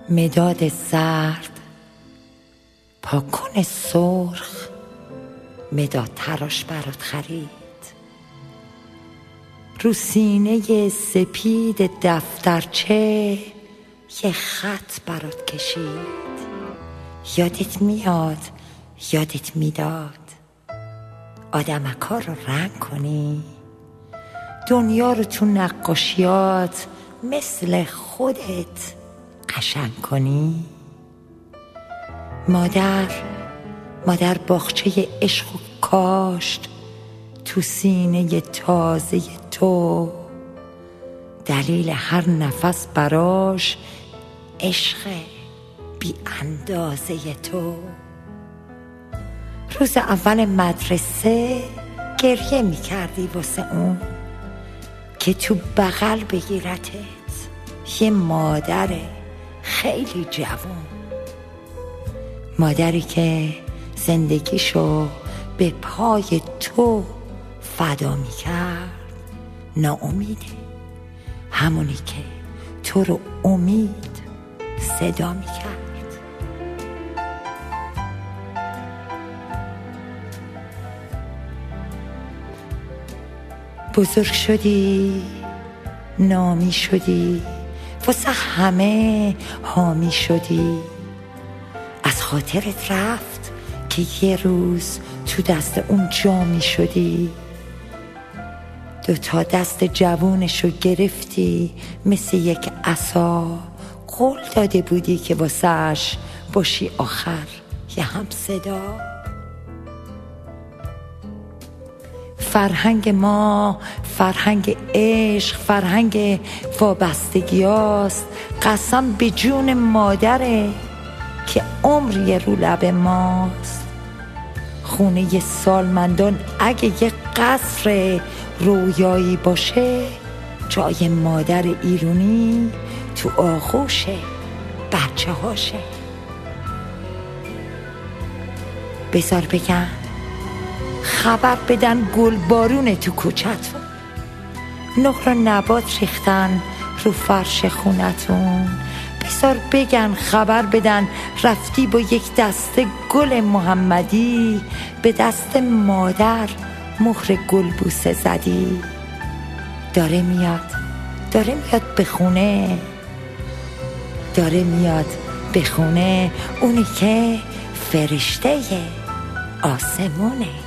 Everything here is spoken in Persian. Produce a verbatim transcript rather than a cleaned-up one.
مداد زرد، پاکن سرخ، مداد تراش برات خرید. رو سینه سپید دفترچه یه خط برات کشید. یادت میاد، یادت میداد آدمکا رو رنگ کنی، دنیا رو تو نقاشیات مثل خودت قشنگ کنی. مادر مادر باغچه عشق و کاشت تو سینه تازه تو، دلیل هر نفس براش عشق بی اندازه تو. روز اول مدرسه گریه می کردی واسه اون که تو بغل بگیرتت یه مادر خیلی جوان، مادری که زندگیشو به پای تو فدا می کرد. ناامیده، همونی که تو رو امید صدا می کرد. بزرگ شدی، نامی شدی، واسه همه حامی شدی. از خاطرت رفت که یه روز تو دست اون جامی شدی. دوتا دست جوونشو گرفتی مثل یک عصا، قول داده بودی که واسهش باشی آخر یه هم صدا. فرهنگ ما فرهنگ عشق، فرهنگ وابستگی هاست. قسم به جون مادره که عمری رو لب ماست. خونه سالمندان اگه یه قصر رویایی باشه، جای مادر ایرونی تو آغوش بچه هاشه. بذار بگن، خبر بدن گل بارونه تو کوچتون، نقل و نبات ریختن رو فرش خونتون. بذار بگن، خبر بدن رفتی با یک دسته گل محمدی به دست مادر مهر گل بوسه زدی. داره میاد، داره میاد به خونه، داره میاد به خونه اونی که فرشته آسمونه.